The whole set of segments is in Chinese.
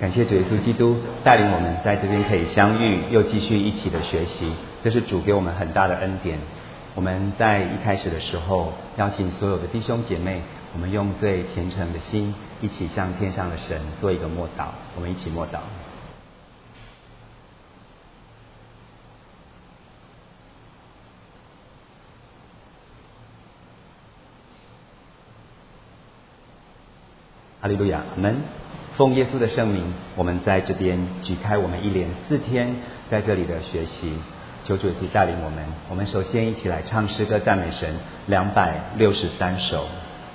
感谢主耶稣基督带领我们在这边可以相遇，又继续一起的学习，这是主给我们很大的恩典。我们在一开始的时候，邀请所有的弟兄姐妹，我们用最虔诚的心，一起向天上的神做一个默祷。我们一起默祷。哈利路亚，阿们。奉耶稣的圣名，我们在这边举开我们一连4天在这里的学习，求主耶稣带领我们。我们首先一起来唱诗歌赞美神263首。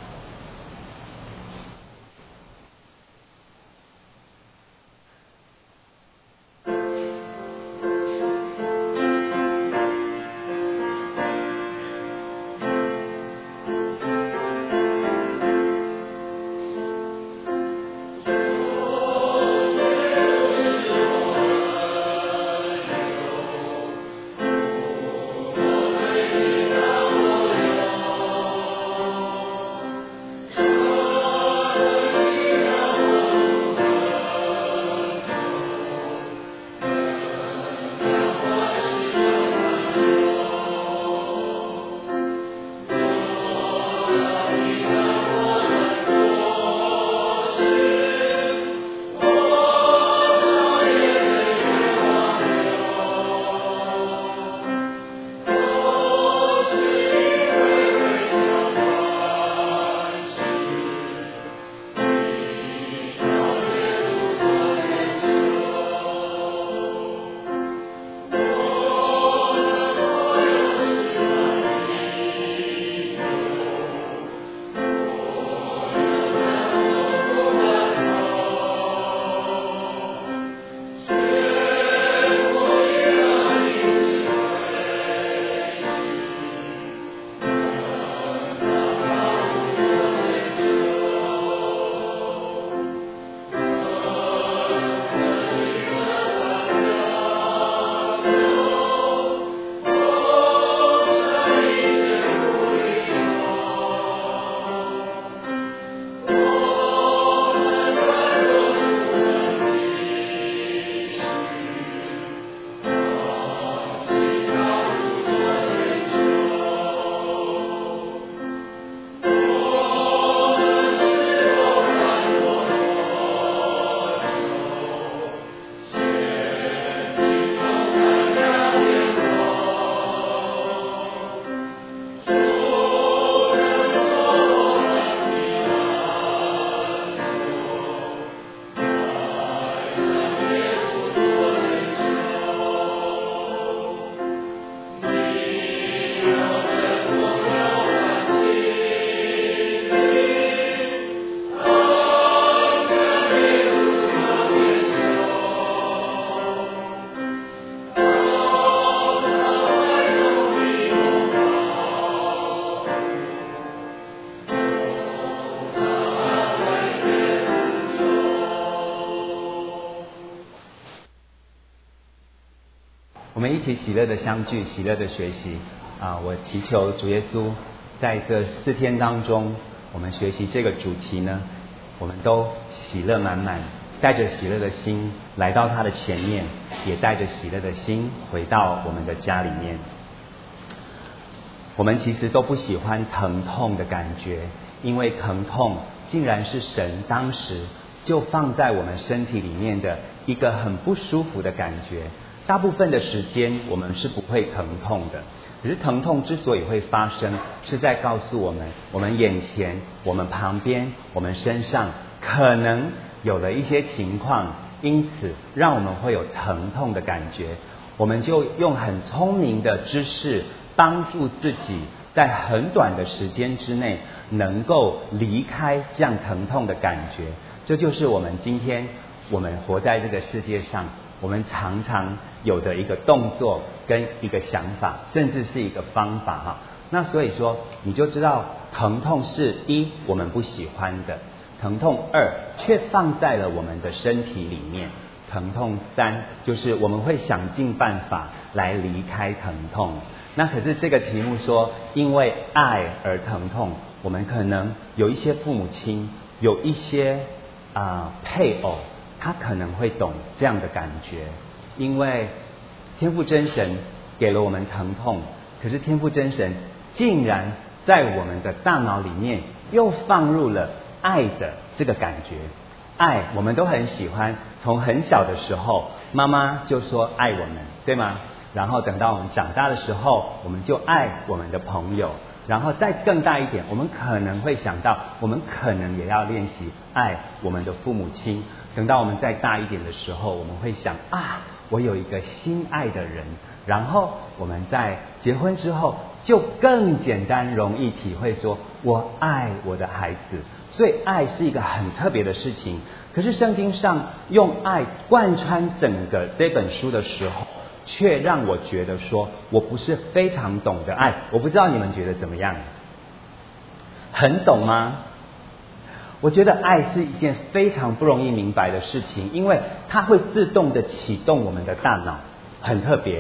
我们一起喜乐的相聚，喜乐的学习我祈求主耶稣在这4天当中，我们学习这个主题呢，我们都喜乐满满，带着喜乐的心来到他的前面，也带着喜乐的心回到我们的家里面。我们其实都不喜欢疼痛的感觉，因为疼痛竟然是神当时就放在我们身体里面的一个很不舒服的感觉。大部分的时间我们是不会疼痛的，只是疼痛之所以会发生，是在告诉我们，我们眼前、我们旁边、我们身上可能有了一些情况，因此让我们会有疼痛的感觉。我们就用很聪明的知识帮助自己在很短的时间之内能够离开这样疼痛的感觉。这就是我们今天我们活在这个世界上，我们常常有的一个动作跟一个想法，甚至是一个方法哈。那所以说你就知道，疼痛是1我们不喜欢的，疼痛2却放在了我们的身体里面，疼痛3就是我们会想尽办法来离开疼痛。那可是这个题目说因为爱而疼痛，我们可能有一些父母亲，有一些配偶， 他可能会懂这样的感觉，因为天父真神给了我们疼痛，可是天父真神竟然在我们的大脑里面又放入了爱的这个感觉。爱我们都很喜欢，从很小的时候妈妈就说爱我们，对吗？然后等到我们长大的时候，我们就爱我们的朋友，然后再更大一点，我们可能会想到我们可能也要练习爱我们的父母亲。等到我们再大一点的时候，我们会想我有一个心爱的人，然后我们在结婚之后就更简单容易体会说我爱我的孩子。所以爱是一个很特别的事情，可是圣经上用爱贯穿整个这本书的时候，却让我觉得说我不是非常懂得爱。我不知道你们觉得怎么样？很懂吗？我觉得爱是一件非常不容易明白的事情，因为它会自动的启动我们的大脑，很特别。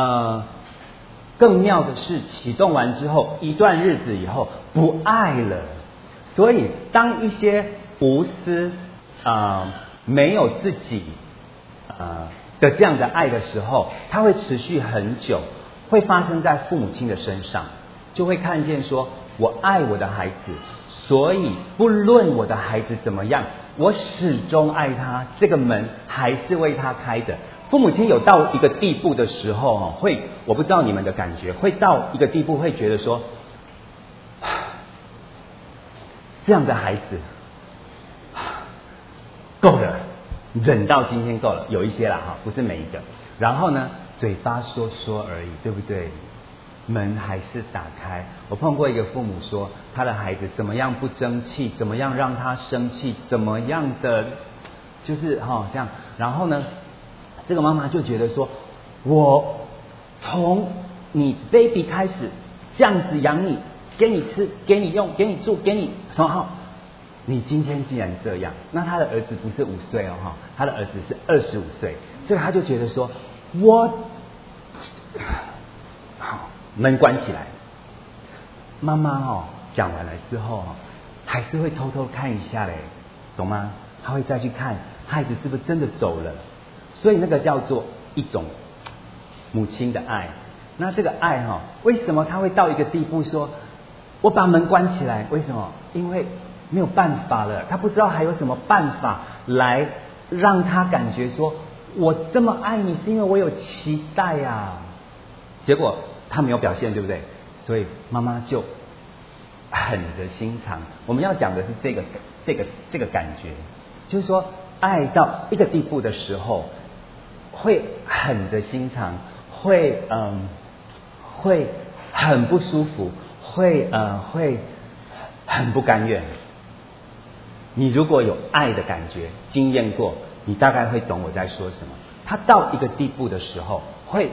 更妙的是，启动完之后一段日子以后不爱了。所以当一些无私没有自己的这样的爱的时候，它会持续很久，会发生在父母亲的身上，就会看见说我爱我的孩子，所以不论我的孩子怎么样，我始终爱他，这个门还是为他开的。父母亲有到一个地步的时候我不知道你们的感觉，会到一个地步会觉得说这样的孩子够了，忍到今天够了，有一些啦不是每一个。然后呢，嘴巴说说而已，对不对？门还是打开。我碰过一个父母说，他的孩子怎么样不争气，怎么样让他生气，怎么样的就是这样。然后呢，这个妈妈就觉得说，我从你 baby 开始这样子养你，给你吃，给你用，给你住，给你什么你今天既然这样，那他的儿子不是5岁他的儿子是25岁，所以他就觉得说，门关起来。妈妈讲完了之后还是会偷偷看一下嘞，懂吗？他会再去看孩子是不是真的走了，所以那个叫做一种母亲的爱。那这个爱为什么他会到一个地步说我把门关起来？为什么？因为没有办法了，他不知道还有什么办法来让他感觉说我这么爱你是因为我有期待结果他没有表现，对不对？所以妈妈就狠着心肠。我们要讲的是这个感觉，就是说爱到一个地步的时候会狠着心肠，会很不舒服，会很不甘愿。你如果有爱的感觉，经验过，你大概会懂我在说什么。他到一个地步的时候会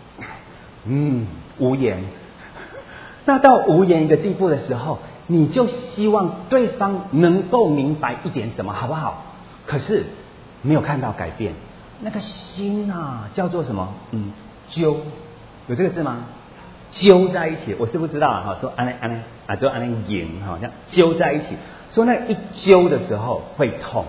无言。那到无言一个地步的时候，你就希望对方能够明白一点什么，好不好？可是没有看到改变，那个心叫做什么？揪，有这个字吗？揪在一起，我是不知道说安尼就安尼引这样揪在一起，说那一揪的时候会痛，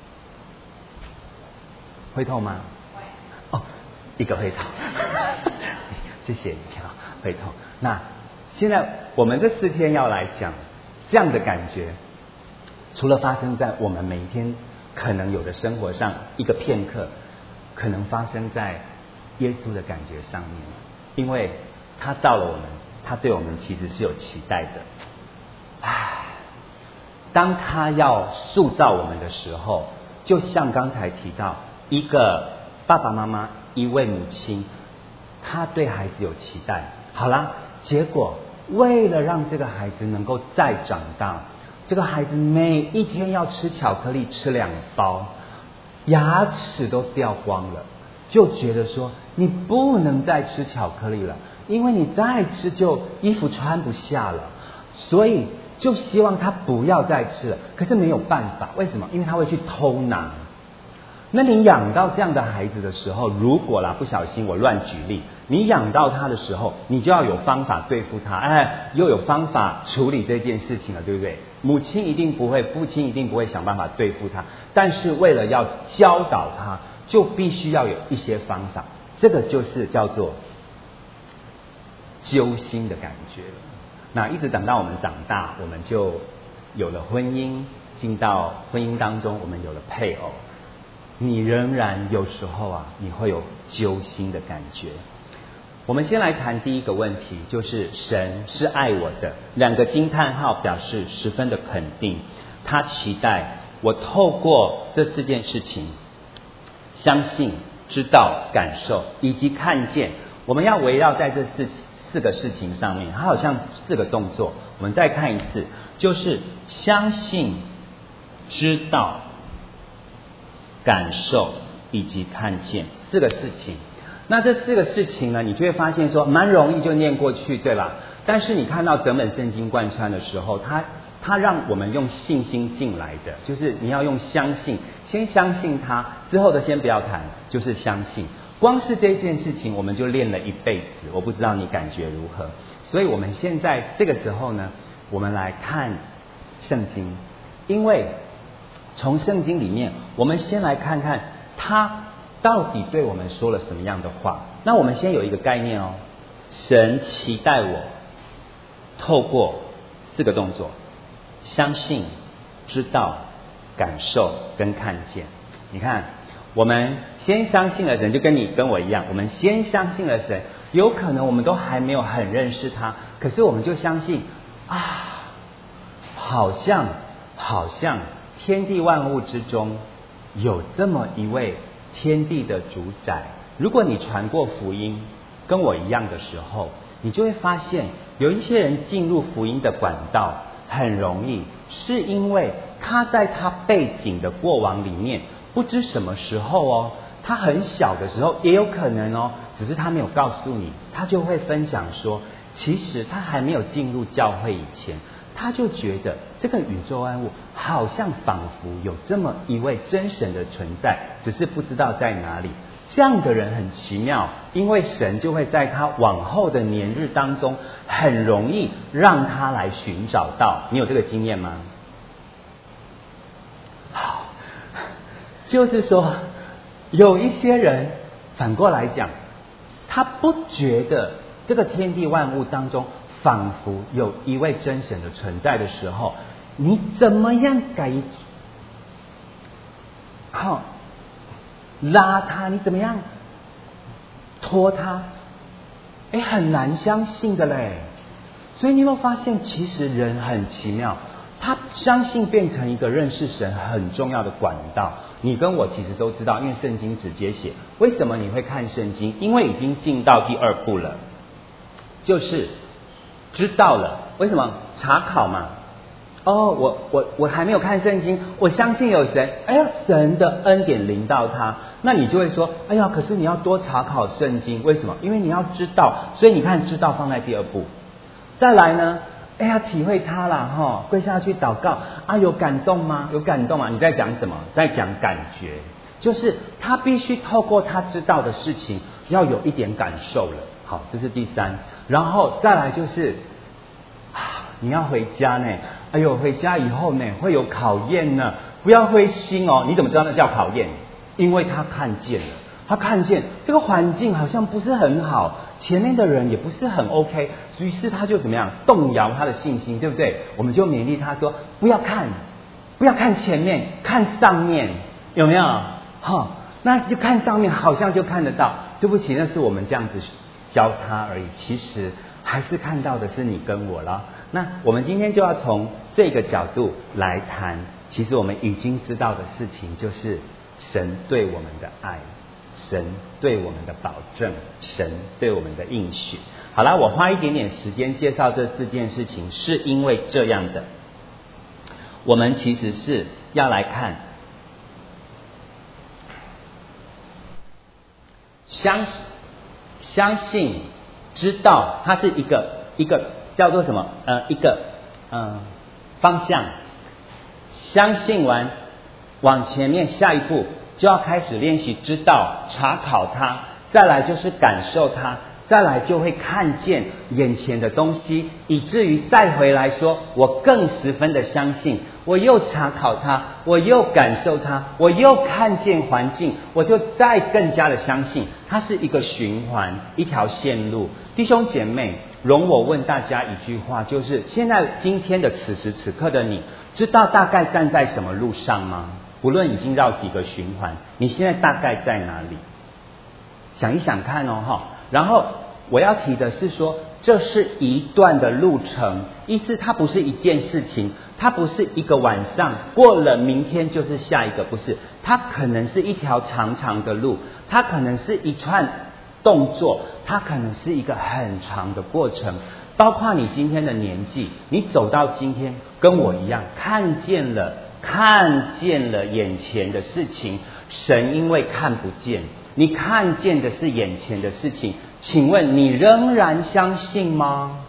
会痛吗？一个会痛，谢谢你会痛。那现在我们这4天要来讲这样的感觉，除了发生在我们每一天可能有的生活上一个片刻，可能发生在耶稣的感觉上面，因为他到了我们，他对我们其实是有期待的。当他要塑造我们的时候，就像刚才提到一个爸爸妈妈，一位母亲，他对孩子有期待。好啦，结果为了让这个孩子能够再长大，这个孩子每一天要吃巧克力吃2包，牙齿都掉光了，就觉得说你不能再吃巧克力了，因为你再吃就衣服穿不下了，所以就希望他不要再吃了。可是没有办法，为什么？因为他会去偷拿。 那你养到这样的孩子的时候，如果不小心我乱举例，你养到他的时候，你就要有方法对付他，又有方法处理这件事情了，对不对？母亲一定不会，父亲一定不会想办法对付他，但是为了要教导他，就必须要有一些方法，这个就是叫做揪心的感觉了。那一直等到我们长大，我们就有了婚姻，进到婚姻当中，我们有了配偶，你仍然有时候你会有揪心的感觉。我们先来谈第一个问题，就是神是爱我的，两个惊叹号表示十分的肯定，他期待我透过这4件事情，相信、知道、感受以及看见，我们要围绕在这四个事情上面，它好像4个动作。我们再看一次，就是相信、知道、感受以及看见4个事情。那这4个事情呢，你就会发现说蛮容易就念过去，对吧？但是你看到整本圣经贯穿的时候，它让我们用信心进来的，就是你要用相信，先相信它，之后的先不要谈，就是相信。光是这件事情我们就练了一辈子，我不知道你感觉如何。所以我们现在这个时候呢，我们来看圣经，因为从圣经里面我们先来看看他到底对我们说了什么样的话。那我们先有一个概念哦，神期待我透过4个动作，相信、知道、感受跟看见。你看，我们先相信了神，就跟你跟我一样，我们先相信了神，有可能我们都还没有很认识他，可是我们就相信好像天地万物之中有这么一位天地的主宰。如果你传过福音跟我一样的时候，你就会发现有一些人进入福音的管道很容易，是因为他在他背景的过往里面，不知什么时候他很小的时候也有可能只是他没有告诉你，他就会分享说，其实他还没有进入教会以前，他就觉得这个宇宙万物好像仿佛有这么一位真神的存在，只是不知道在哪里。这样的人很奇妙，因为神就会在他往后的年日当中很容易让他来寻找到。你有这个经验吗？好，就是说有一些人反过来讲，他不觉得这个天地万物当中仿佛有一位真神的存在的时候，你怎么样拉他，你怎么样拖他，很难相信的嘞。所以你有没有发现，其实人很奇妙，他相信变成一个认识神很重要的管道。你跟我其实都知道，因为圣经直接写。为什么你会看圣经？因为已经进到第2步了，就是知道了。为什么？查考嘛。我还没有看圣经，我相信有神，神的恩典临到他，那你就会说，可是你要多查考圣经。为什么？因为你要知道，所以你看，知道放在第2步。再来呢，体会他啦，跪下去祷告有感动吗？有感动吗？你在讲什么？在讲感觉，就是他必须透过他知道的事情，要有一点感受了。好，这是第3，然后再来就是你要回家呢，回家以后呢会有考验呢，不要灰心哦。你怎么知道那叫考验？因为他看见了，他看见这个环境好像不是很好，前面的人也不是很 OK， 于是他就怎么样动摇他的信心，对不对？我们就勉励他说，不要看前面，看上面，有没有？那就看上面，好像就看得到。对不起，那是我们这样子教他而已，其实还是看到的是你跟我了。那我们今天就要从这个角度来谈，其实我们已经知道的事情，就是神对我们的爱，神对我们的保证，神对我们的应许。好啦，我花一点点时间介绍这4件事情，是因为这样的，我们其实是要来看相信、知道，它是一个叫做什么？一个方向。相信完，往前面下一步就要开始练习知道、查考它，再来就是感受它，再来就会看见眼前的东西，以至于再回来说，我更十分的相信，我又查考它，我又感受它，我又看见环境，我就再更加的相信。它是一个循环，一条线路。弟兄姐妹，容我问大家一句话，就是现在今天的此时此刻的你，知道大概站在什么路上吗？不论已经绕几个循环，你现在大概在哪里？想一想看哦，然后我要提的是说，这是一段的路程，意思它不是一件事情，它不是一个晚上过了明天就是下一个，不是，它可能是一条长长的路，它可能是一串动作，它可能是一个很长的过程。包括你今天的年纪，你走到今天跟我一样，看见了眼前的事情，神因为看不见，你看见的是眼前的事情，请问你仍然相信吗？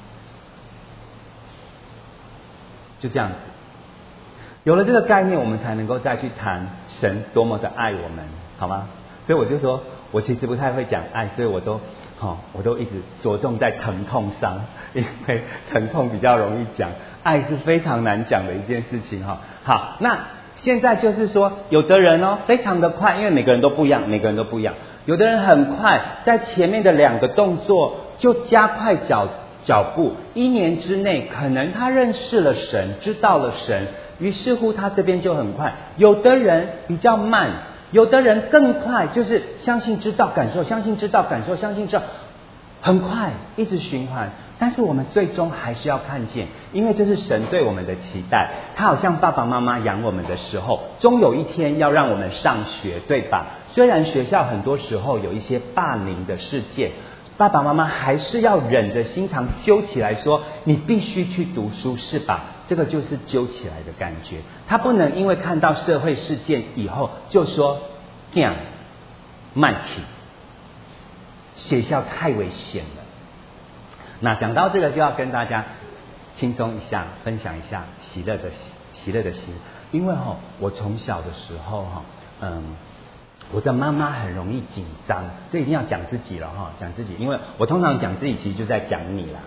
就这样子，有了这个概念，我们才能够再去谈神多么的爱我们，好吗？所以我就说，我其实不太会讲爱，所以我都一直着重在疼痛上，因为疼痛比较容易讲，爱是非常难讲的一件事情哈。好，那现在就是说，有的人非常的快，因为每个人都不一样，有的人很快，在前面的2个动作就加快脚步，1年之内可能他认识了神，知道了神，于是乎他这边就很快。有的人比较慢，有的人更快，就是相信、知道、感受，相信、知道、感受，相信、知道，很快，一直循环。但是我们最终还是要看见，因为这是神对我们的期待。他好像爸爸妈妈养我们的时候，终有一天要让我们上学，对吧？虽然学校很多时候有一些霸凌的事件，爸爸妈妈还是要忍着心肠揪起来说，你必须去读书，是吧？这个就是揪起来的感觉。他不能因为看到社会事件以后就说干慢起，学校太危险了。那讲到这个，就要跟大家轻松一下，分享一下喜乐的心。因为我从小的时候我的妈妈很容易紧张，这一定要讲自己了讲自己，因为我通常讲自己其实就在讲你了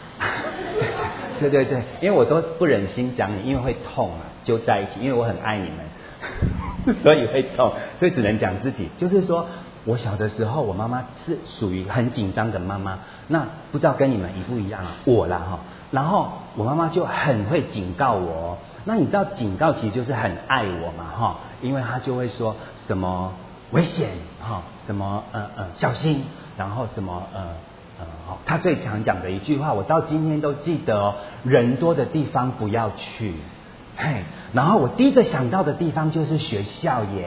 对，因为我都不忍心讲你，因为会痛揪在一起，因为我很爱你们所以会痛，所以只能讲自己。就是说我小的时候，我妈妈是属于很紧张的妈妈，那不知道跟你们一不一样我啦然后我妈妈就很会警告我那你知道警告其实就是很爱我嘛因为她就会说什么危险什么小心，然后什么她最常讲的一句话，我到今天都记得人多的地方不要去。然后我第一个想到的地方就是学校耶。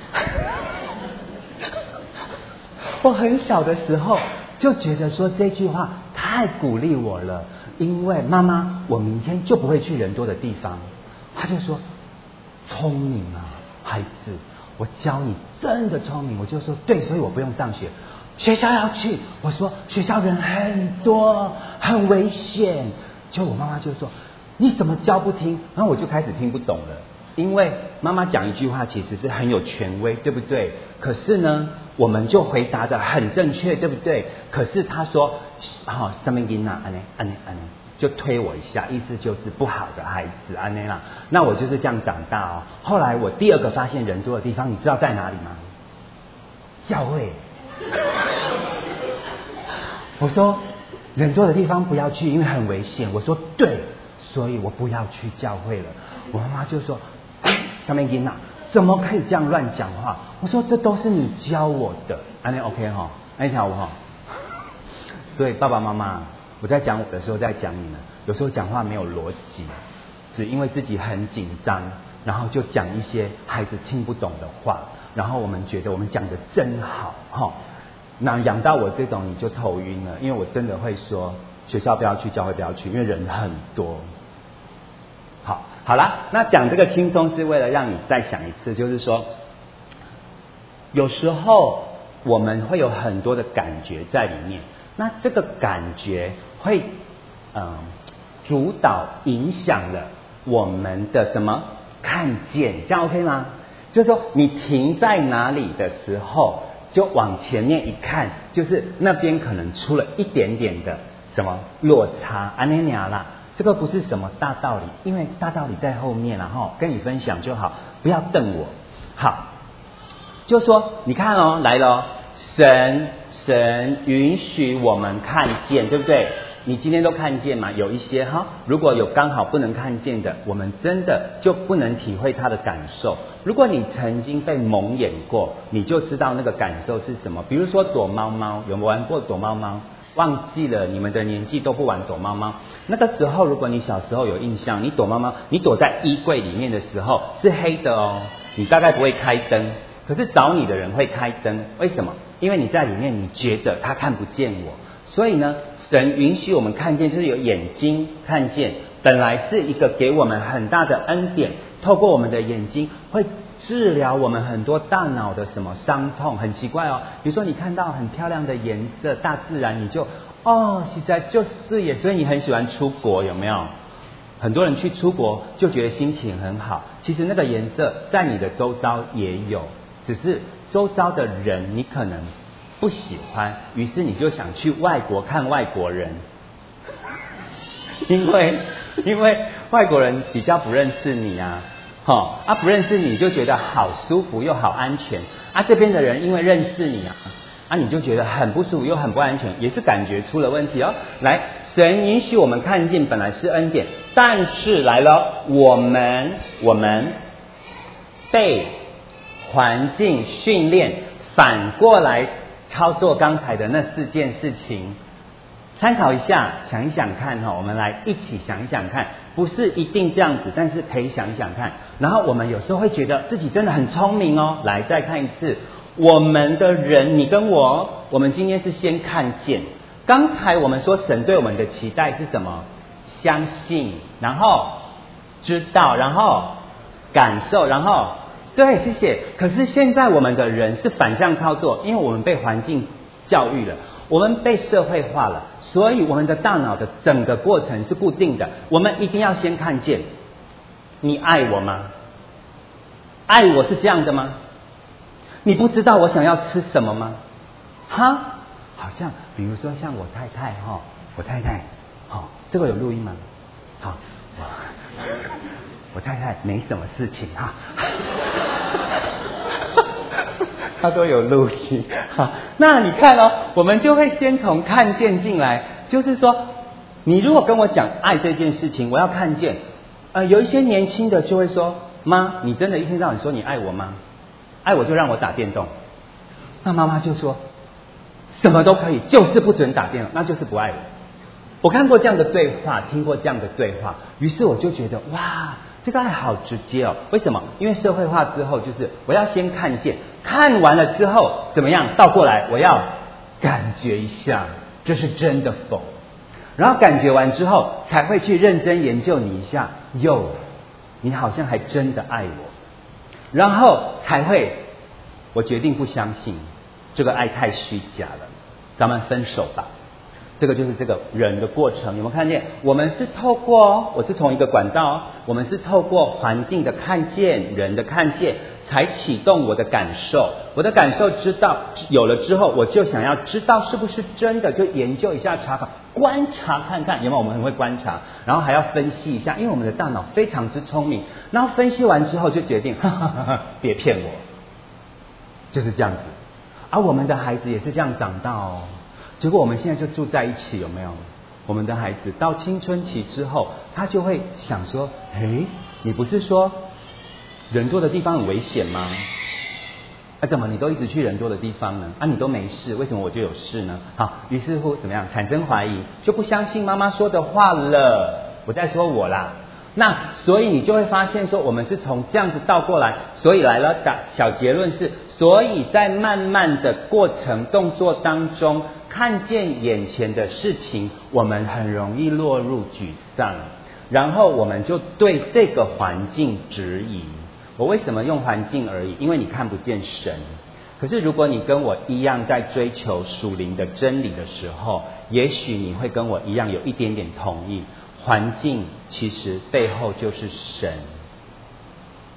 我很小的时候就觉得说这句话太鼓励我了，因为妈妈，我明天就不会去人多的地方。她就说聪明孩子，我教你真的聪明。我就说对，所以我不用上学，学校要去。我说学校人很多，很危险。就我妈妈就说你怎么教不听，然后我就开始听不懂了。因为妈妈讲一句话其实是很有权威，对不对？可是呢我们就回答得很正确，对不对？可是她说什么音啊，安就推我一下，意思就是不好的孩子安内啦。那我就是这样长大后来我第2个发现人多的地方，你知道在哪里吗？教会。我说人多的地方不要去，因为很危险。我说对，所以我不要去教会了。我妈妈就说什么音啊，怎么可以这样乱讲话？我说这都是你教我的，安内 OK 安条所以爸爸妈妈，我在讲我的时候在讲你们，有时候讲话没有逻辑，只因为自己很紧张，然后就讲一些孩子听不懂的话，然后我们觉得我们讲的真好那养到我这种你就头晕了，因为我真的会说学校不要去，教会不要去，因为人很多。好啦，那讲这个轻松是为了让你再想一次，就是说有时候我们会有很多的感觉在里面，那这个感觉会主导影响了我们的什么看见，这样 OK 吗？ 就是说你停在哪里的时候，就往前面一看，就是那边可能出了一点点的什么落差，安尼尔啦。这个不是什么大道理，因为大道理在后面，然后跟你分享就好，不要瞪我。好，就说你看哦，来了哦，神允许我们看见，对不对？你今天都看见嘛？有一些哈，如果有刚好不能看见的，我们真的就不能体会他的感受。如果你曾经被蒙眼过，你就知道那个感受是什么。比如说躲猫猫，有玩过躲猫猫？忘记了，你们的年纪都不玩躲猫猫。那个时候，如果你小时候有印象，你躲猫猫，你躲在衣柜里面的时候是黑的哦，你大概不会开灯，可是找你的人会开灯，为什么？因为你在里面，你觉得他看不见我，所以呢，神允许我们看见，就是有眼睛看见，本来是一个给我们很大的恩典，透过我们的眼睛会治疗我们很多大脑的什么伤痛，很奇怪哦。比如说你看到很漂亮的颜色，大自然你就实在就是耶，所以你很喜欢出国，有没有？很多人去出国就觉得心情很好，其实那个颜色在你的周遭也有，只是周遭的人你可能不喜欢，于是你就想去外国看外国人，因为外国人比较不认识你啊。不认识你就觉得好舒服又好安全啊，这边的人因为认识你啊，你就觉得很不舒服又很不安全，也是感觉出了问题哦。来，神允许我们看见本来是恩典，但是来了，我们被环境训练，反过来操作刚才的那4件事情。参考一下，想一想看我们来一起想一想看，不是一定这样子，但是可以想一想看。然后我们有时候会觉得自己真的很聪明哦。来，再看一次，我们的人，你跟我们今天是先看见。刚才我们说神对我们的期待是什么？相信，然后知道，然后感受，然后对，谢谢。可是现在我们的人是反向操作，因为我们被环境教育了，我们被社会化了，所以我们的大脑的整个过程是固定的。我们一定要先看见，你爱我吗？爱我是这样的吗？你不知道我想要吃什么吗？好像比如说像我太太这个有录音吗？好，我太太没什么事情他都有录音。好，那你看我们就会先从看见进来，就是说，你如果跟我讲爱这件事情，我要看见。有一些年轻的就会说，妈，你真的一天到晚说你爱我吗？爱我就让我打电动。那妈妈就说，什么都可以，就是不准打电动，那就是不爱我。我看过这样的对话，听过这样的对话，于是我就觉得，哇，这个爱好直接哦。为什么？因为社会化之后，就是我要先看见，看完了之后怎么样？倒过来，我要感觉一下，这是真的否？然后感觉完之后，才会去认真研究你一下，你好像还真的爱我，然后才会，我决定不相信，这个爱太虚假了，咱们分手吧。这个就是这个人的过程，有没有看见？我们是透过我是从一个管道我们是透过环境的看见，人的看见，才启动我的感受。我的感受知道有了之后，我就想要知道是不是真的，就研究一下查考，观察看看有没有。我们很会观察，然后还要分析一下，因为我们的大脑非常之聪明。然后分析完之后就决定，别骗我，就是这样子。而我们的孩子也是这样长大哦。结果我们现在就住在一起，有没有？我们的孩子到青春期之后，他就会想说，你不是说人多的地方很危险吗？怎么你都一直去人多的地方呢？你都没事，为什么我就有事呢？好，于是乎怎么样？产生怀疑，就不相信妈妈说的话了。我在说我啦。那所以你就会发现说，我们是从这样子倒过来，所以来了小结论是，所以在慢慢的过程动作当中，看见眼前的事情，我们很容易落入沮丧，然后我们就对这个环境质疑。我为什么用环境而已？因为你看不见神。可是如果你跟我一样在追求属灵的真理的时候，也许你会跟我一样有一点点同意，环境其实背后就是神。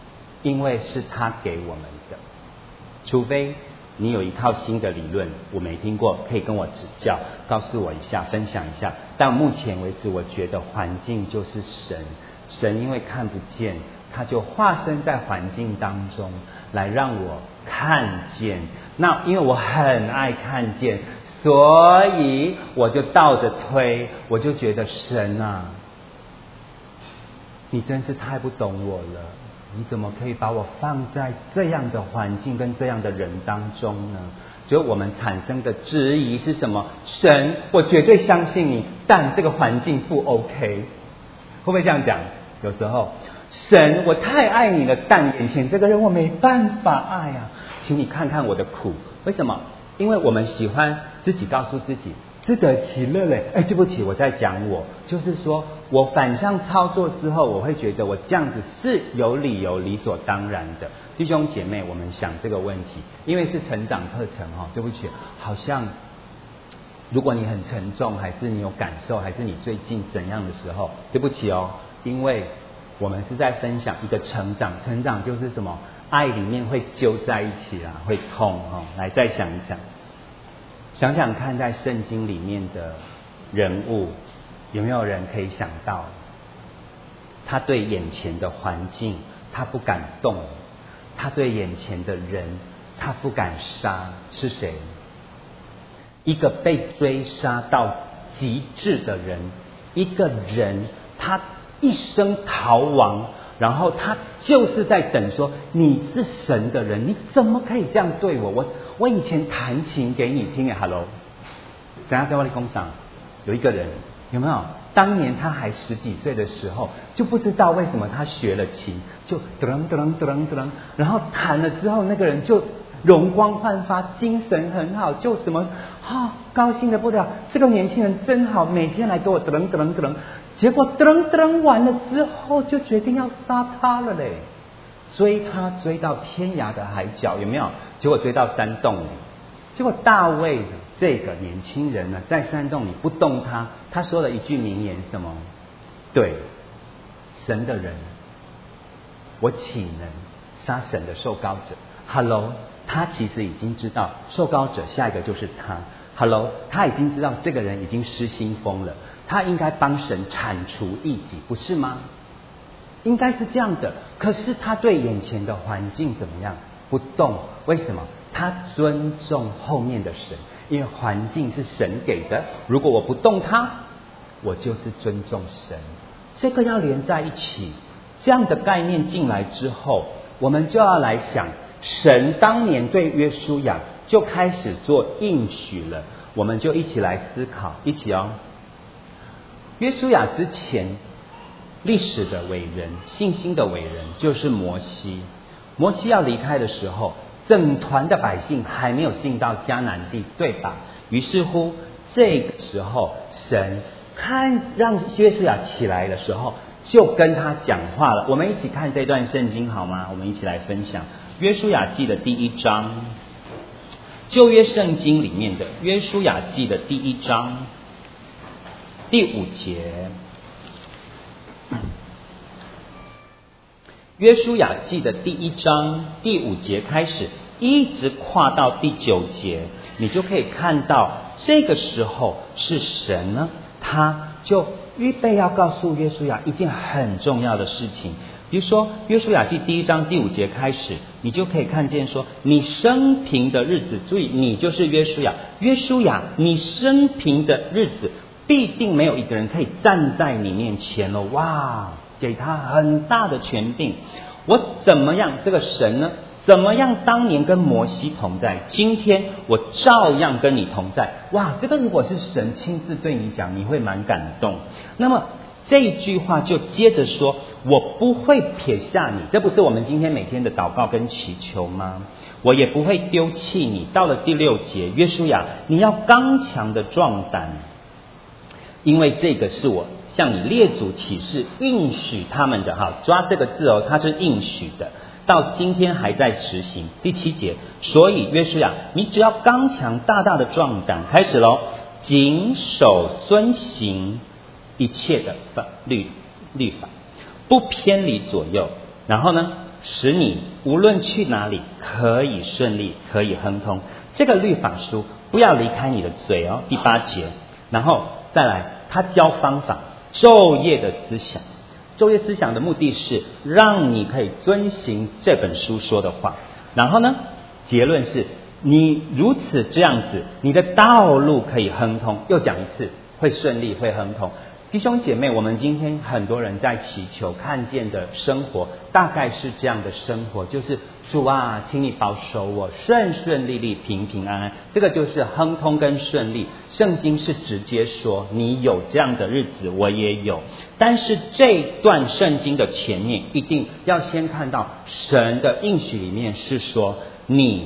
因为是他给我们的。除非你有一套新的理论我没听过，可以跟我指教，告诉我一下，分享一下。但目前为止，我觉得环境就是神因为看不见，他就化身在环境当中来让我看见。那因为我很爱看见，所以我就倒着推，我就觉得神啊，你真是太不懂我了，你怎么可以把我放在这样的环境跟这样的人当中呢？所以我们产生的质疑是什么？神，我绝对相信你，但这个环境不 OK。 会不会这样讲？有时候神，我太爱你了，但眼前这个人我没办法爱啊，请你看看我的苦。为什么？因为我们喜欢自己告诉自己自得其乐嘞。对不起，我在讲我，就是说我反向操作之后，我会觉得我这样子是有理由、理所当然的。弟兄姐妹，我们想这个问题，因为是成长课程对不起，好像如果你很沉重，还是你有感受，还是你最近怎样的时候，对不起因为我们是在分享一个成长就是什么？爱里面会揪在一起会痛来再想一想想看，在圣经里面的人物，有没有人可以想到，他对眼前的环境他不敢动，他对眼前的人他不敢杀，是谁？一个被追杀到极致的人，一个人他一生逃亡，然后他就是在等说，你是神的人，你怎么可以这样对我？我以前弹琴给你听，Hello， 等下在我的工厂有一个人，有没有？当年他还10几岁的时候，就不知道为什么他学了琴，就噔噔噔噔，然后弹了之后，那个人就容光焕发，精神很好，就什么高兴的不得了，这个年轻人真好，每天来给我噔噔噔。结果噔噔完了之后，就决定要杀他了嘞，追他追到天涯的海角，有没有？结果追到山洞里，结果大卫这个年轻人呢，在山洞里不动他说了一句名言，什么？对，神的人，我岂能杀神的受膏者 ？Hello， 他其实已经知道受膏者下一个就是他。Hello， 他已经知道这个人已经失心疯了，他应该帮神铲除异己，不是吗？应该是这样的。可是他对眼前的环境怎么样？不动。为什么？他尊重后面的神，因为环境是神给的，如果我不动它，我就是尊重神。这个要连在一起，这样的概念进来之后，我们就要来想，神当年对约书亚就开始做应许了，我们就一起来思考，一起约书亚之前历史的伟人、信心的伟人就是摩西。摩西要离开的时候，整团的百姓还没有进到迦南地，对吧？于是乎，这个时候神让约书亚起来的时候，就跟他讲话了。我们一起看这段圣经好吗？我们一起来分享约书亚记的第1章，旧约圣经里面的约书亚记的第1章第5节。约书亚记的第1章第5节开始，一直跨到第9节，你就可以看到这个时候是神呢，他就预备要告诉约书亚一件很重要的事情。比如说约书亚记第1章第5节开始，你就可以看见说，你生平的日子，注意你就是约书亚，约书亚你生平的日子必定没有一个人可以站在你面前了。哇，给他很大的权柄。我怎么样，这个神呢，怎么样当年跟摩西同在，今天我照样跟你同在。哇，这个如果是神亲自对你讲，你会蛮感动。那么这一句话就接着说，我不会撇下你，这不是我们今天每天的祷告跟祈求吗？我也不会丢弃你。到了第6节，约书亚你要刚强的壮胆，因为这个是我向你列祖起誓应许他们的。抓这个字它是应许的，到今天还在实行。第7节，所以约书亚你只要刚强大大的壮胆，开始咯，谨守遵行一切的律法，不偏离左右。然后呢， 使你无论去哪里可以顺利，可以亨通。这个律法书不要离开你的嘴哦，第8节。然后再来，他教方法，昼夜的思想。昼夜思想的目的是让你可以遵行这本书说的话。然后呢，结论是你如此这样子，你的道路可以亨通。又讲一次，会顺利，会亨通。弟兄姐妹，我们今天很多人在祈求看见的生活，大概是这样的生活，就是主啊，请你保守我顺顺利利、平平安安。这个就是亨通跟顺利。圣经是直接说，你有这样的日子，我也有。但是这段圣经的前面，一定要先看到神的应许里面是说，你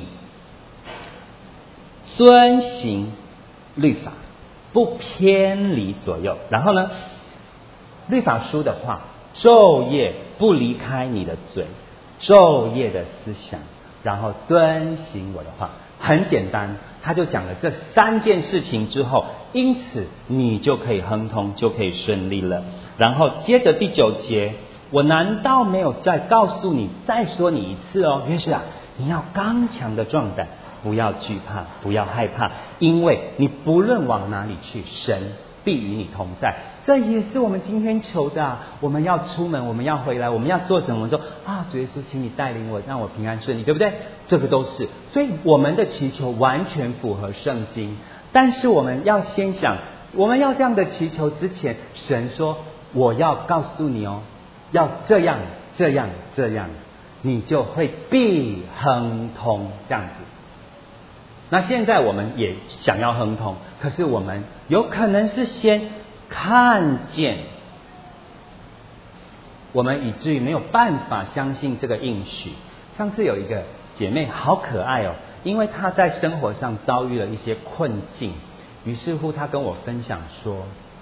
遵行律法，不偏离左右。然后呢，律法书的话，昼夜不离开你的嘴，昼夜的思想，然后遵行我的话。很简单，他就讲了这3件事情之后，因此你就可以亨通，就可以顺利了。然后接着第9节，我难道没有再告诉你，再说你一次哦，约书亚，你要刚强的壮胆，不要惧怕，不要害怕，因为你不论往哪里去，神必与你同在。这也是我们今天求的啊。我们要出门，我们要回来，我们要做什么？我们说啊，主耶稣，请你带领我，让我平安顺利，对不对？这个都是。所以我们的祈求完全符合圣经。但是我们要先想，我们要这样的祈求之前，神说我要告诉你哦，要这样这样这样，你就会必亨通，这样子。那现在我们也想要亨通，可是我们有可能是先看见，我们以至于没有办法相信这个应许。上次有一个姐妹好可爱哦，因为她在生活上遭遇了一些困境，于是乎她跟我分享说，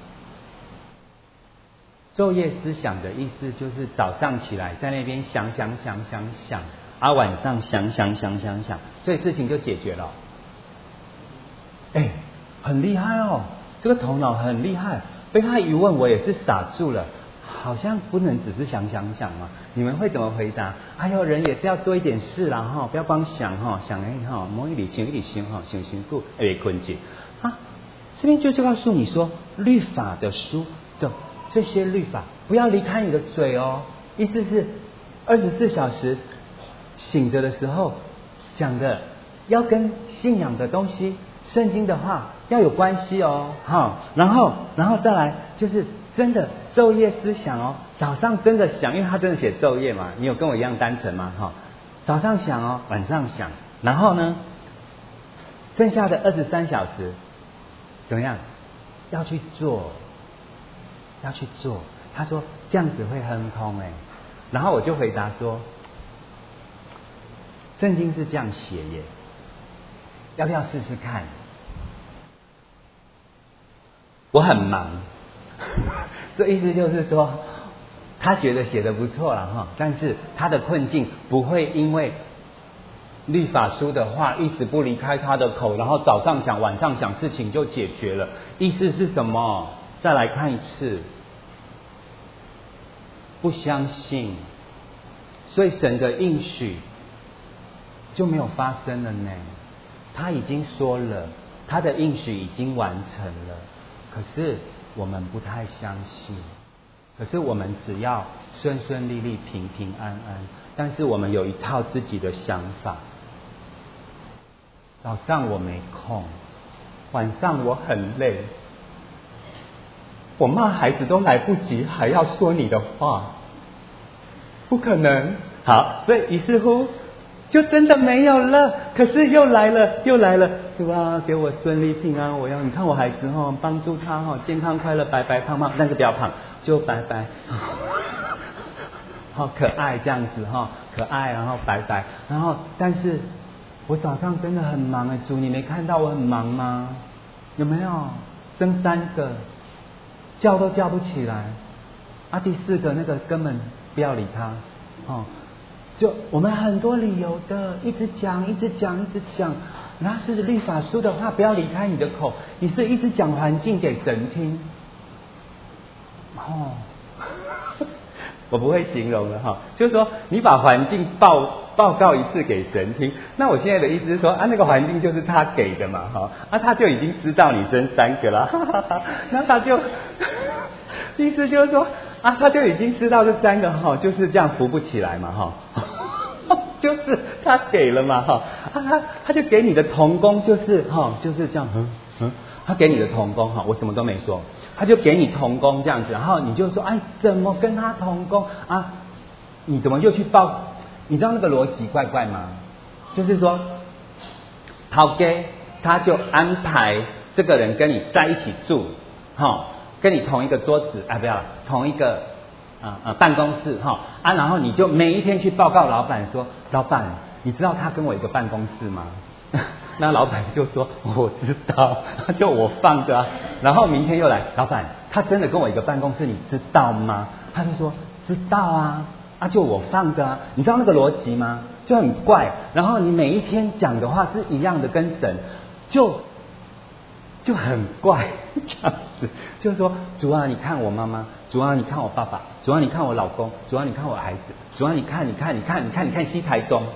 昼夜思想的意思就是早上起来在那边想，晚上想，所以事情就解决了。很厉害哦，这个头脑很厉害。被他一问，我也是傻住了。好像不能只是想嘛。你们会怎么回答？哎呦，人也是要做一点事啦哈，不要光想哈，想摸一里想一里想哈，想苦会困境啊。这边就告诉你说，律法的书的这些律法不要离开你的嘴哦。意思是24小时醒着的时候讲的，要跟信仰的东西、圣经的话要有关系哦，哈。然后再来就是真的昼夜思想哦，早上真的想，因为他真的写昼夜嘛，你有跟我一样单纯吗？哈，早上想哦，晚上想，然后呢，剩下的23小时怎么样？要去做。他说这样子会亨通哎，然后我就回答说，圣经是这样写耶，要不要试试看？我很忙，这意思就是说，他觉得写得不错了哈，但是他的困境不会因为律法书的话一直不离开他的口，然后早上想晚上想，事情就解决了。意思是什么？再来看一次，不相信，所以神的应许就没有发生了呢。他已经说了，他的应许已经完成了，可是我们不太相信。可是我们只要顺顺利利、平平安安，但是我们有一套自己的想法。早上我没空，晚上我很累，我骂孩子都来不及，还要说你的话，不可能。好，所以于是乎就真的没有了。可是又来了，是吧？给我顺利平安，我要你看我孩子哈，帮助他哈，健康快乐，白白胖胖，但是不要胖，就白白，好可爱这样子哈，可爱然后白白，然后但是我早上真的很忙哎，主你没看到我很忙吗？有没有？生3个，叫都叫不起来，啊，第4个那个根本不要理他，哦。就我们很多理由的，一直讲，那是律法书的话不要离开你的口，你是一直讲环境给神听。 我不会形容了哈，就是说你把环境报告一次给神听，那我现在的意思是说啊，那个环境就是他给的嘛哈，啊他就已经知道你生3个了，那他就意思就是说啊，他就已经知道这3个哈就是这样扶不起来嘛哈。就是他给了嘛哈，他就给你的同工就是就是这样，他给你的同工哈，我什么都没说，他就给你同工这样子，然后你就说哎，怎么跟他同工啊？你怎么又去报？你知道那个逻辑怪怪吗？就是说，陶给他就安排这个人跟你在一起住，跟你同一个桌子不要同一个。办公室然后你就每一天去报告老板说，老板，你知道他跟我一个办公室吗？那老板就说我知道，就我放着然后明天又来，老板，他真的跟我一个办公室，你知道吗？他就说知道啊，就我放着你知道那个逻辑吗？就很怪。然后你每一天讲的话是一样的，跟神就很怪这样子，就是说主啊，你看我妈妈，主啊，你看我爸爸，主啊，你看我老公，主啊，你看我孩子，主啊，你看西台中，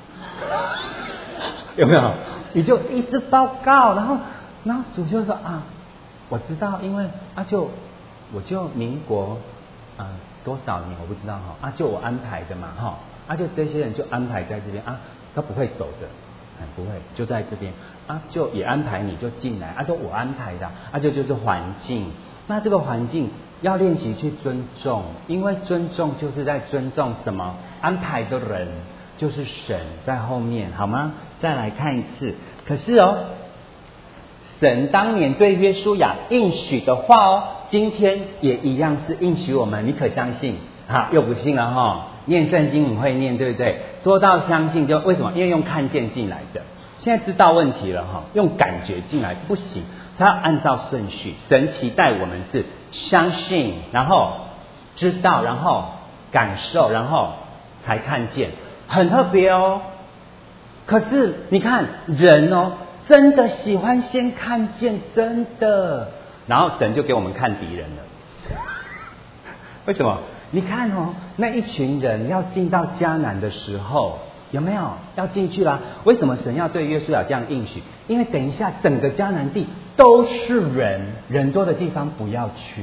有没有？你就一直报告，然后主就说我知道，因为我就民国多少年我不知道就我安排的嘛就这些人就安排在这边他不会走的。不会，就在这边就也安排你就进来都我安排的就是环境。那这个环境要练习去尊重，因为尊重就是在尊重什么？安排的人就是神在后面，好吗？再来看一次。可是神当年对约书亚应许的话今天也一样是应许我们，你可相信？又不信了念圣经你会念对不对？说到相信就为什么？因为用看见进来的，现在知道问题了用感觉进来不行，他要按照顺序。神期待我们是相信，然后知道，然后感受，然后才看见，很特别可是你看人真的喜欢先看见，真的，然后神就给我们看敌人了。为什么？你看那一群人要进到迦南的时候，有没有要进去啦？为什么神要对约书亚这样应许？因为等一下整个迦南地都是人多的地方不要去，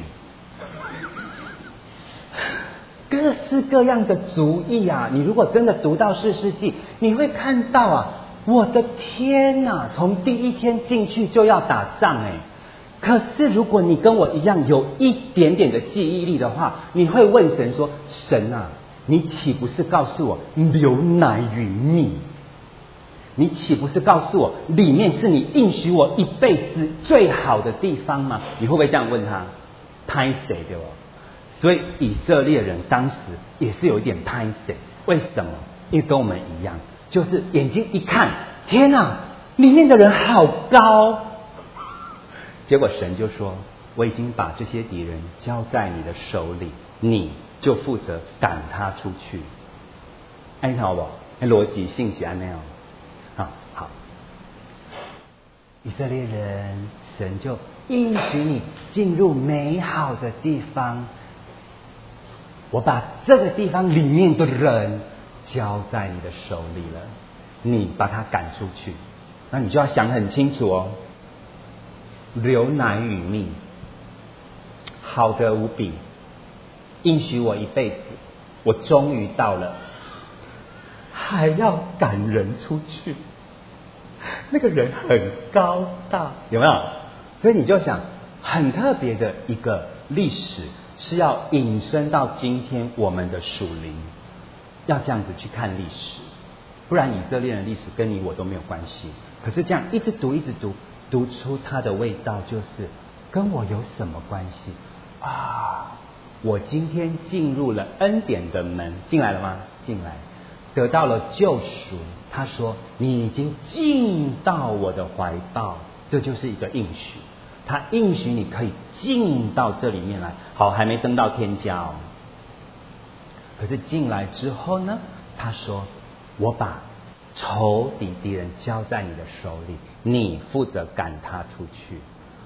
各式各样的族裔你如果真的读到士师记，你会看到我的天哪，从第一天进去就要打仗可是如果你跟我一样有一点点的记忆力的话，你会问神说，神你岂不是告诉我流奶与蜜？你岂不是告诉我里面是你应许我一辈子最好的地方吗？你会不会这样问他？拍谁对吧？所以以色列人当时也是有一点拍谁，为什么？因为跟我们一样，就是眼睛一看，天哪，里面的人好高。结果神就说，我已经把这些敌人交在你的手里，你就负责赶他出去。你看好不好？逻辑性是那样好，以色列人，神就应许你进入美好的地方，我把这个地方里面的人交在你的手里了，你把他赶出去，那你就要想很清楚流奶与蜜，好的无比，应许我一辈子，我终于到了，还要赶人出去，那个人很高大，有没有？所以你就想，很特别的一个历史，是要引申到今天我们的属灵，要这样子去看历史，不然以色列人的历史跟你我都没有关系。可是这样一直读，读出它的味道，就是跟我有什么关系我今天进入了恩典的门，进来了吗？进来，得到了救赎。他说你已经进到我的怀抱，这就是一个应许，他应许你可以进到这里面来。好，还没登到天家可是进来之后呢，他说我把仇敌敌人交在你的手里，你负责赶他出去。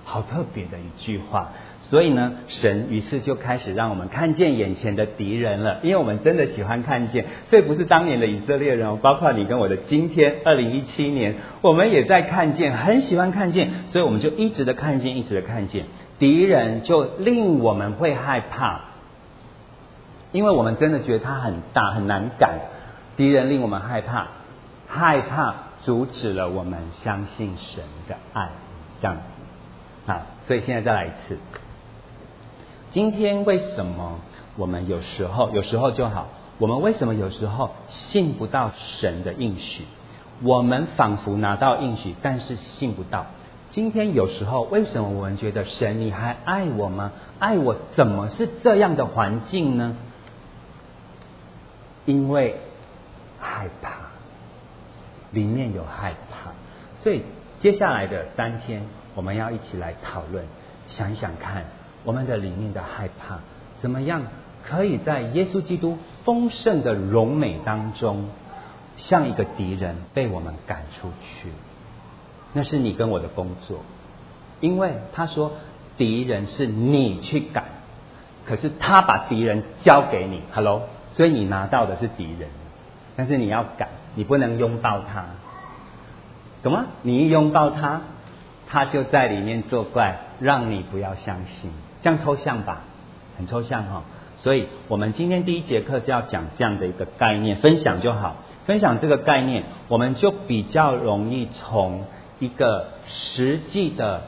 好特别的一句话。所以呢，神于是就开始让我们看见眼前的敌人了，因为我们真的喜欢看见，所以不是当年的以色列人，包括你跟我的今天2017年，我们也在看见，很喜欢看见，所以我们就一直的看见，一直的看见，敌人就令我们会害怕，因为我们真的觉得他很大很难赶，敌人令我们害怕，害怕阻止了我们相信神的爱，这样子啊。所以现在再来一次，今天为什么我们有时候就好，我们为什么有时候信不到神的应许？我们仿佛拿到应许，但是信不到。今天有时候为什么我们觉得神你还爱我吗？爱我怎么是这样的环境呢？因为害怕，里面有害怕。所以接下来的3天我们要一起来讨论，想一想看我们的里面的害怕怎么样可以在耶稣基督丰盛的荣美当中，像一个敌人被我们赶出去。那是你跟我的工作，因为他说敌人是你去赶，可是他把敌人交给你 ，Hello， 所以你拿到的是敌人，但是你要赶，你不能拥抱他，懂吗？你一拥抱他，他就在里面作怪，让你不要相信。这样抽象吧，很抽象哈。所以我们今天第1节课是要讲这样的一个概念，分享就好。分享这个概念，我们就比较容易从一个实际的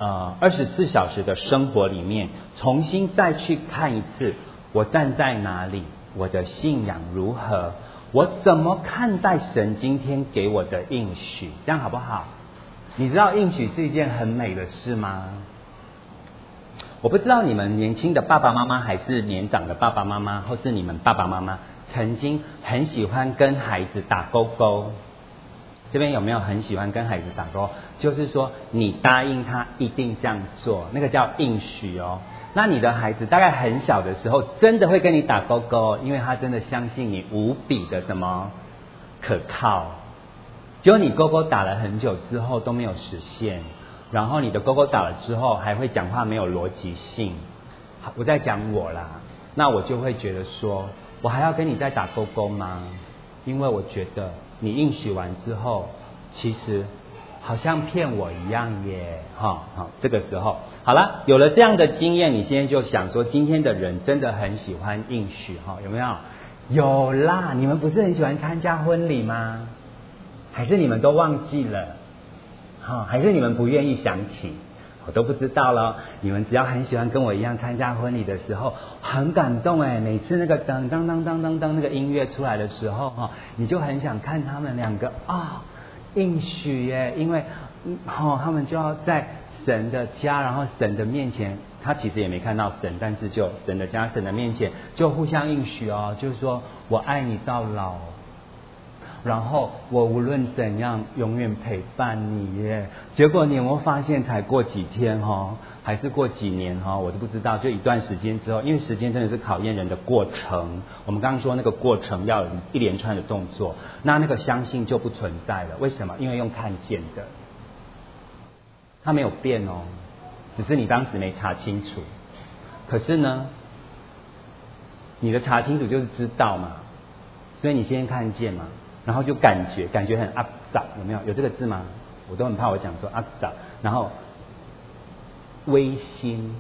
24小时的生活里面，重新再去看一次，我站在哪里，我的信仰如何，我怎么看待神今天给我的应许，这样好不好？你知道应许是一件很美的事吗？我不知道你们年轻的爸爸妈妈还是年长的爸爸妈妈，或是你们爸爸妈妈曾经很喜欢跟孩子打勾勾。这边有没有很喜欢跟孩子打勾？就是说你答应他一定这样做，那个叫应许哦。那你的孩子大概很小的时候真的会跟你打勾勾，因为他真的相信你无比的什么可靠。结果你勾勾打了很久之后都没有实现，然后你的勾勾打了之后还会讲话没有逻辑性。我在讲我啦，那我就会觉得说，我还要跟你再打勾勾吗？因为我觉得你应许完之后，其实好像骗我一样耶，好，这个时候好了，有了这样的经验，你现在就想说，今天的人真的很喜欢应许哈，有没有？有啦，你们不是很喜欢参加婚礼吗？还是你们都忘记了？还是你们不愿意想起？我都不知道了。你们只要很喜欢跟我一样参加婚礼的时候，很感动哎！每次那个当当当当当当那个音乐出来的时候你就很想看他们两个应许耶，因为他们就要在神的家，然后神的面前，他其实也没看到神，但是就神的家、神的面前就互相应许就是说我爱你到老。然后我无论怎样永远陪伴你耶。结果你有没有发现，才过几天还是过几年我都不知道，就一段时间之后，因为时间真的是考验人的过程。我们刚刚说那个过程要有一连串的动作，那个相信就不存在了。为什么？因为用看见的，它没有变只是你当时没查清楚。可是呢，你的查清楚就是知道嘛，所以你先看见嘛。然后就感觉很阿杂，有没有？有这个字吗？我都很怕我讲说阿杂。然后微心，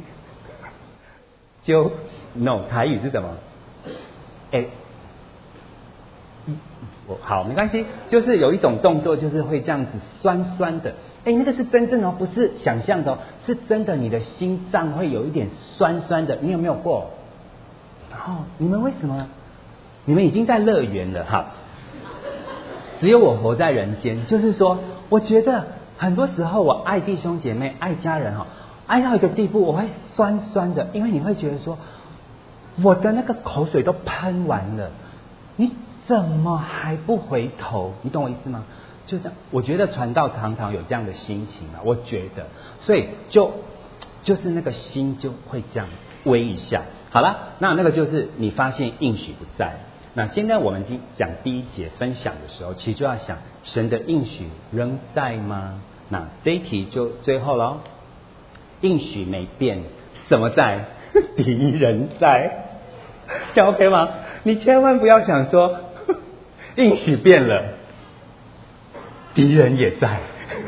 就 no 台语是什么？好，没关系，就是有一种动作，就是会这样子酸酸的。那个是真正不是想象的是真的，你的心脏会有一点酸酸的。你有没有过？你们为什么？你们已经在乐园了哈。只有我活在人间，就是说，我觉得很多时候我爱弟兄姐妹、爱家人爱到一个地步，我会酸酸的，因为你会觉得说，我的那个口水都喷完了，你怎么还不回头？你懂我意思吗？就这样，我觉得传道常常有这样的心情我觉得，所以就是那个心就会这样微一下。好了，那个就是你发现应许不在。那现在我们讲第1节分享的时候，其实就要想神的应许仍在吗？那这一题就最后咯， 应许没变，什么在？敌人在，这样 OK 吗？你千万不要想说应许变了，敌人也在。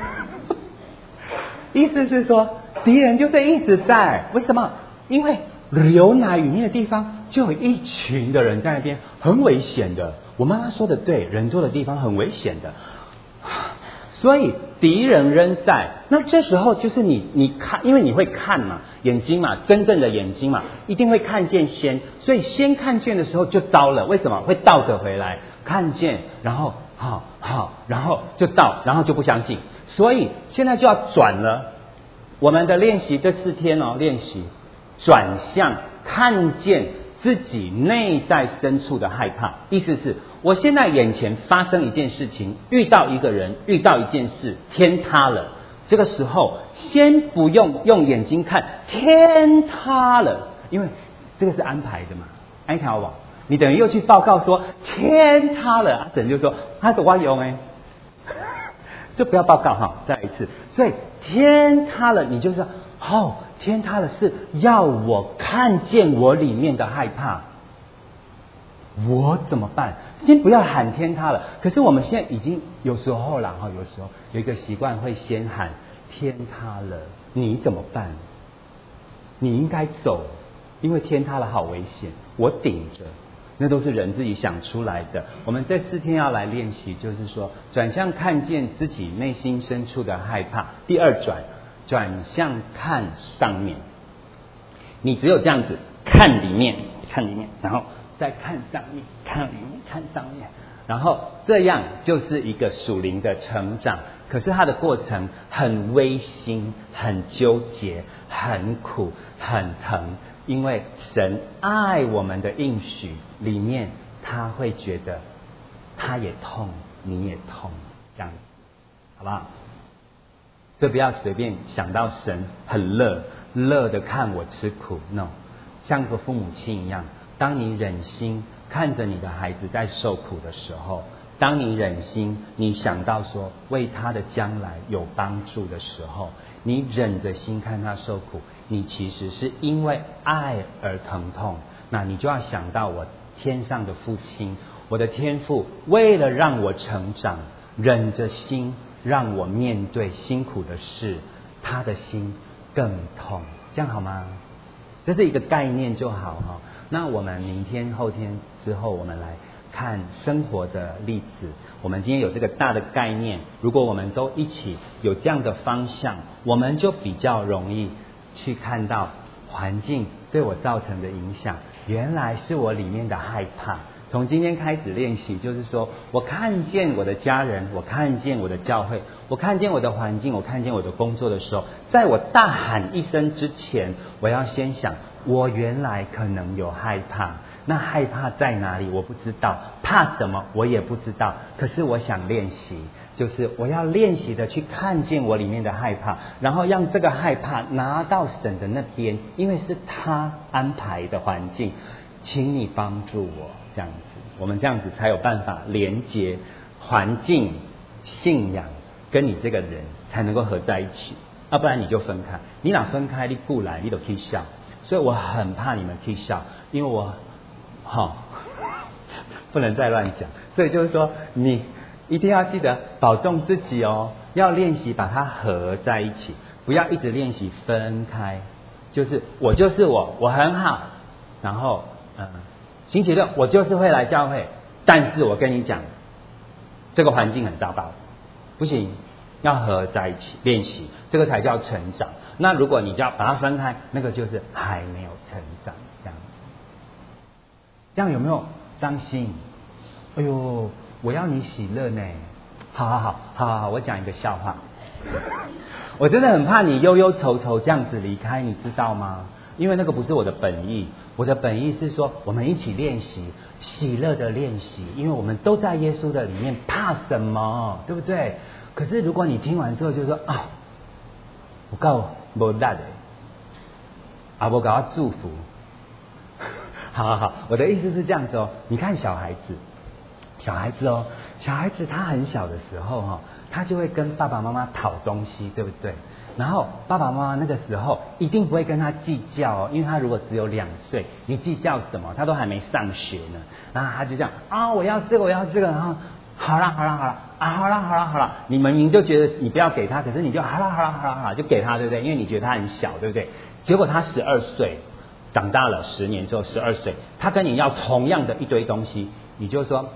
意思是说，敌人就是一直在。为什么？因为流奶与蜜的地方就有一群的人在那边，很危险的。我妈妈说的对，人多的地方很危险的。所以敌人仍在，那这时候就是你看，因为你会看嘛，眼睛嘛，真正的眼睛嘛，一定会看见先，所以先看见的时候就糟了。为什么会倒着回来？看见，然后好，然后就倒，然后就不相信。所以现在就要转了。我们的练习这4天练习转向看见自己内在深处的害怕，意思是我现在眼前发生一件事情，遇到一个人，遇到一件事，天塌了。这个时候先不用眼睛看天塌了，因为这个是安排的嘛，安条网，你等于又去报告说天塌了，等于就说他是我用就不要报告哈，再来一次。所以天塌了，你就是天塌了是要我看见我里面的害怕，我怎么办？先不要喊天塌了。可是我们现在已经有时候啦有时候有一个习惯会先喊天塌了，你怎么办？你应该走，因为天塌了好危险，我顶着。那都是人自己想出来的。我们这4天要来练习，就是说转向看见自己内心深处的害怕。第二转向看上面，你只有这样子看里面，然后再看上面，看里面，看上面，然后这样就是一个属灵的成长。可是它的过程很危心，很纠结，很苦，很疼，因为神爱我们的应许里面，他会觉得他也痛，你也痛，这样子好不好？所以不要随便想到神很乐的看我吃苦 ，no， 像个父母亲一样，当你忍心看着你的孩子在受苦的时候，当你忍心你想到说为他的将来有帮助的时候，你忍着心看他受苦，你其实是因为爱而疼痛。那你就要想到我天上的父亲，我的天父为了让我成长，忍着心让我面对辛苦的事，他的心更痛，这样好吗？这是一个概念就好哈。那我们明天后天之后，我们来看生活的例子。我们今天有这个大的概念，如果我们都一起有这样的方向，我们就比较容易去看到环境对我造成的影响，原来是我里面的害怕。从今天开始练习，就是说我看见我的家人，我看见我的教会，我看见我的环境，我看见我的工作的时候，在我大喊一声之前，我要先想我原来可能有害怕，那害怕在哪里我不知道，怕什么我也不知道，可是我想练习，就是我要练习的去看见我里面的害怕，然后让这个害怕拿到神的那边，因为是他安排的环境，请你帮助我，这样子我们这样子才有办法连接环境、信仰跟你这个人才能够合在一起，要不然你就分开，你哪分开你过来你都可以笑。所以我很怕你们可以笑，因为我不能再乱讲。所以就是说你一定要记得保重自己哦，要练习把它合在一起，不要一直练习分开。就是我就是我很好，然后星期六我就是会来教会，但是我跟你讲这个环境很糟糕，不行，要合在一起练习，这个才叫成长。那如果你就要把它分开，那个就是还没有成长，这样有没有伤心？哎呦，我要你喜乐呢。好，我讲一个笑话。我真的很怕你忧忧愁愁这样子离开，你知道吗？因为那个不是我的本意，我的本意是说我们一起练习喜乐的练习，因为我们都在耶稣的里面，怕什么？对不对？可是如果你听完之后就说我够没力的，我给他祝福。好，我的意思是这样子哦。你看小孩子， 小孩子他很小的时候他就会跟爸爸妈妈讨东西，对不对？然后爸爸妈妈那个时候一定不会跟他计较因为他如果只有2岁，你计较什么？他都还没上学呢。然后他就这样我要这个，然后好啦，你们明明就觉得你不要给他，可是你就好啦，就给他，对不对？因为你觉得他很小，对不对？结果他12岁，长大了10年之后12岁，他跟你要同样的一堆东西，你就说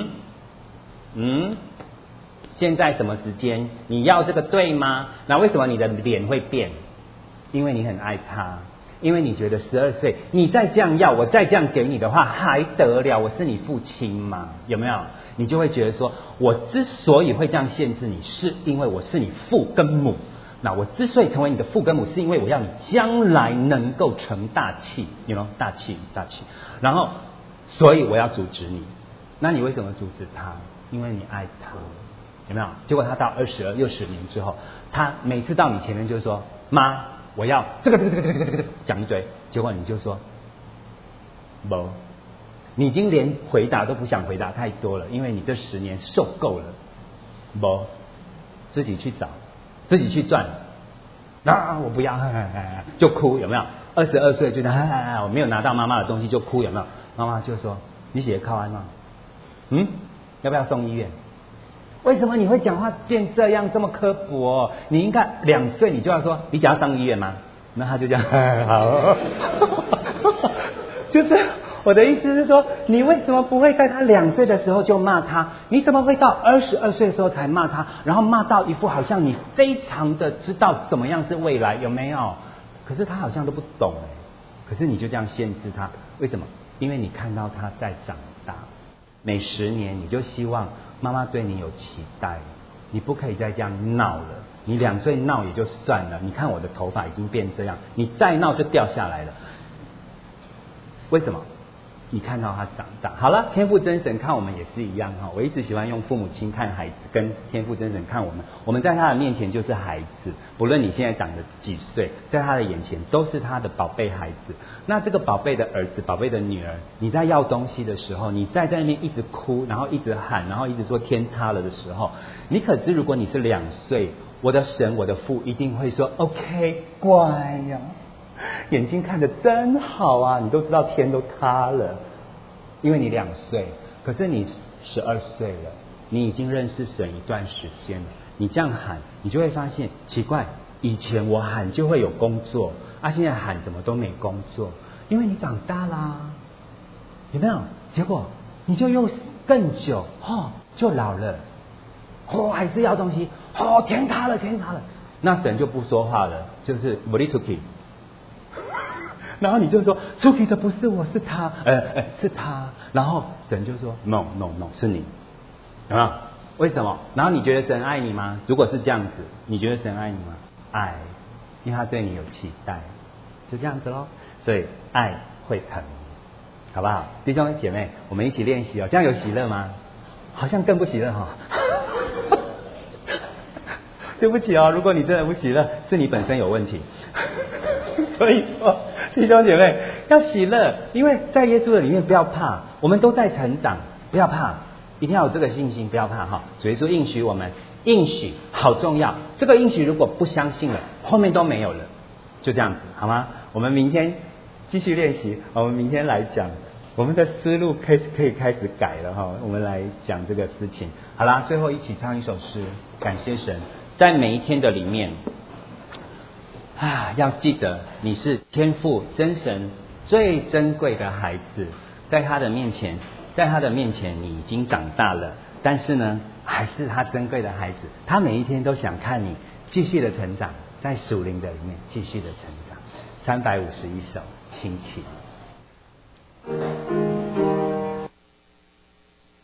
现在什么时间？你要这个对吗？那为什么你的脸会变？因为你很爱他，因为你觉得12岁你再这样要，我再这样给你的话还得了？我是你父亲嘛，有没有？你就会觉得说，我之所以会这样限制你，是因为我是你父跟母。那我之所以成为你的父跟母，是因为我要你将来能够成大器，有没有？大器。然后，所以我要阻止你。那你为什么阻止他？因为你爱他，有没有？结果他到60年之后，他每次到你前面就说：“妈，我要这个，讲一堆。”结果你就说：“不。”你已经连回答都不想回答太多了，因为你这10年受够了。不，自己去找。自己去赚，我不要，就哭，有没有？22岁就我没有拿到妈妈的东西就哭，有没有？妈妈就说：“你写靠安吗？要不要送医院？为什么你会讲话变这样这么刻薄？你应该2岁你就要说你想要上医院吗？”那他就这样，好，就是。我的意思是说，你为什么不会在他2岁的时候就骂他？你怎么会到22岁的时候才骂他？然后骂到一副好像你非常的知道怎么样是未来，有没有？可是他好像都不懂可是你就这样限制他，为什么？因为你看到他在长大，每10年你就希望妈妈对你有期待，你不可以再这样闹了。你2岁闹也就算了，你看我的头发已经变这样，你再闹就掉下来了。为什么？你看到他长大，好了，天父真神看我们也是一样我一直喜欢用父母亲看孩子，跟天父真神看我们在他的面前就是孩子，不论你现在长得几岁，在他的眼前都是他的宝贝孩子。那这个宝贝的儿子、宝贝的女儿，你在要东西的时候，你在那边一直哭，然后一直喊，然后一直说天塌了的时候，你可知如果你是2岁，我的神、我的父一定会说 OK， 乖呀。眼睛看得真好啊，你都知道天都塌了，因为你2岁，可是你12岁了，你已经认识神一段时间了，你这样喊，你就会发现奇怪，以前我喊就会有工作现在喊怎么都没工作？因为你长大啦，有没有？结果你就又更久就老了，还是要东西，天塌了，那神就不说话了，就是不离出去。然后你就说出去的不是我，是他，是他。然后神就说 no， 是你，有没有？为什么？然后你觉得神爱你吗？如果是这样子，你觉得神爱你吗？爱，因为他对你有期待，就这样子咯。所以爱会疼，好不好？弟兄姐妹，我们一起练习这样有喜乐吗？好像更不喜乐对不起如果你真的不喜乐，是你本身有问题。所以说，弟兄姐妹要喜乐，因为在耶稣的里面不要怕，我们都在成长，不要怕，一定要有这个信心，不要怕主耶稣应许我们，应许好重要，这个应许如果不相信了，后面都没有了，就这样子好吗？我们明天继续练习，我们明天来讲，我们的思路可以开始改了我们来讲这个事情。好啦，最后一起唱一首诗，感谢神，在每一天的里面要记得你是天父真神最珍贵的孩子，在他的面前你已经长大了，但是呢还是他珍贵的孩子，他每一天都想看你继续的成长，在属灵的里面继续的成长。351首，亲情。